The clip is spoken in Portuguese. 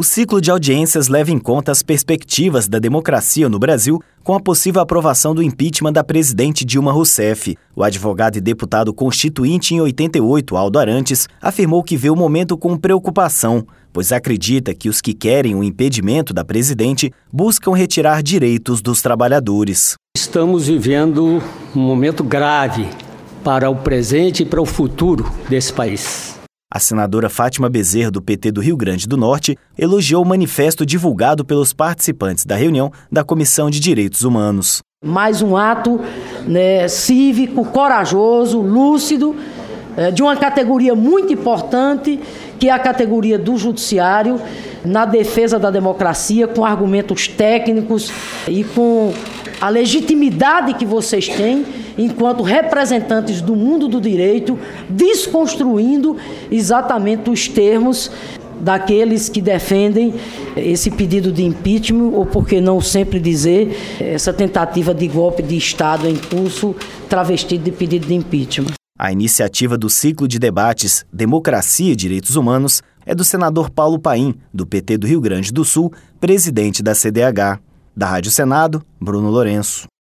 O ciclo de audiências leva em conta as perspectivas da democracia no Brasil com a possível aprovação do impeachment da presidente Dilma Rousseff. O advogado e deputado constituinte em 88, Aldo Arantes, afirmou que vê o momento com preocupação, pois acredita que os que querem o impedimento da presidente buscam retirar direitos dos trabalhadores. Estamos vivendo um momento grave para o presente e para o futuro desse país. A senadora Fátima Bezerra, do PT do Rio Grande do Norte, elogiou o manifesto divulgado pelos participantes da reunião da Comissão de Direitos Humanos. Mais um ato cívico, corajoso, lúcido, de uma categoria muito importante, que é a categoria do judiciário, na defesa da democracia, com argumentos técnicos e com a legitimidade que vocês têm enquanto representantes do mundo do direito, desconstruindo exatamente os termos daqueles que defendem esse pedido de impeachment, ou por que não sempre dizer, essa tentativa de golpe de Estado em curso travestido de pedido de impeachment. A iniciativa do ciclo de debates Democracia e Direitos Humanos é do senador Paulo Paim, do PT do Rio Grande do Sul, presidente da CDH. Da Rádio Senado, Bruno Lourenço.